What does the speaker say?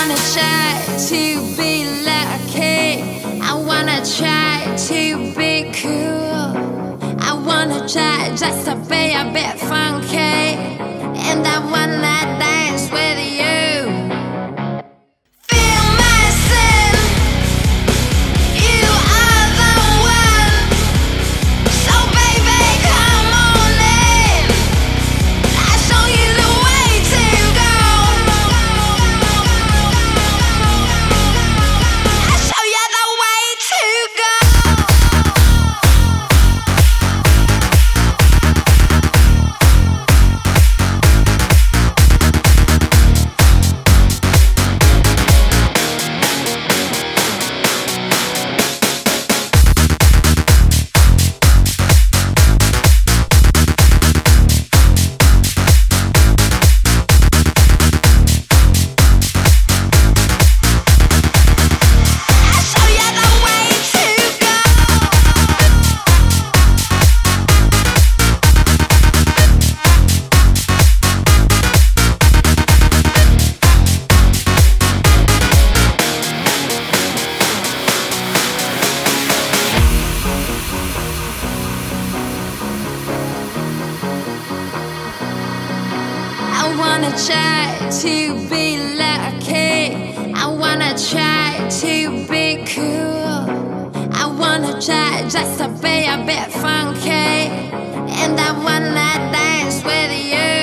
wanna try to be lucky. I wanna try to be cool. I wanna try just to be a bit funky. And I wanna dance with you. Feel my sin. You are the one. So baby, come on in. I'll show you the way to go. I'll show you the way to go. I wanna try to be lucky. I wanna try to be cool. I wanna try just to be a bit funky. And I wanna dance with you.